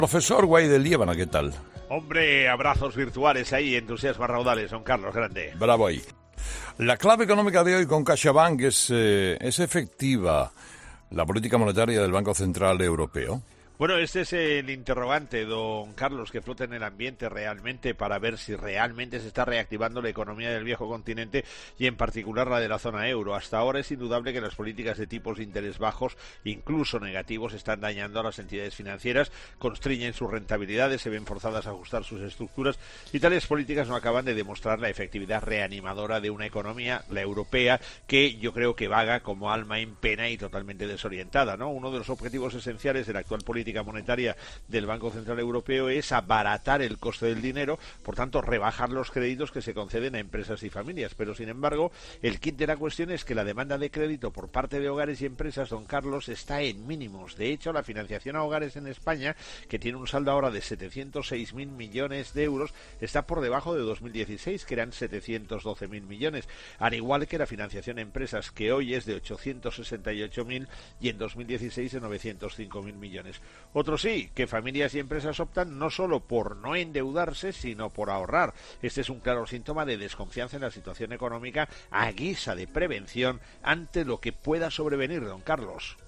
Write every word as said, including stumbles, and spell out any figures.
Profesor Guay de Liébana, ¿qué tal? Hombre, abrazos virtuales ahí, entusiasmas raudales, don Carlos, grande. Bravo ahí. La clave económica de hoy con CaixaBank es, eh, ¿es efectiva la política monetaria del Banco Central Europeo? Bueno, este es el interrogante, don Carlos, que flota en el ambiente realmente para ver si realmente se está reactivando la economía del viejo continente y en particular la de la zona euro. Hasta ahora es indudable que las políticas de tipos de interés bajos, incluso negativos, están dañando a las entidades financieras, constriñen sus rentabilidades, se ven forzadas a ajustar sus estructuras y tales políticas no acaban de demostrar la efectividad reanimadora de una economía, la europea, que yo creo que vaga como alma en pena y totalmente desorientada, ¿no? Uno de los objetivos esenciales de la actual política monetaria del Banco Central Europeo es abaratar el coste del dinero, por tanto rebajar los créditos que se conceden a empresas y familias, pero sin embargo el kit de la cuestión es que la demanda de crédito por parte de hogares y empresas, don Carlos, está en mínimos. De hecho, la financiación a hogares en España, que tiene un saldo ahora de setecientos seis mil millones de euros, está por debajo de dos mil dieciséis, que eran setecientos doce mil millones, al igual que la financiación a empresas, que hoy es de ochocientos sesenta y ocho mil y en dos mil dieciséis de novecientos cinco mil millones. Otro sí, que familias y empresas optan no solo por no endeudarse, sino por ahorrar. Este es un claro síntoma de desconfianza en la situación económica a guisa de prevención ante lo que pueda sobrevenir, don Carlos.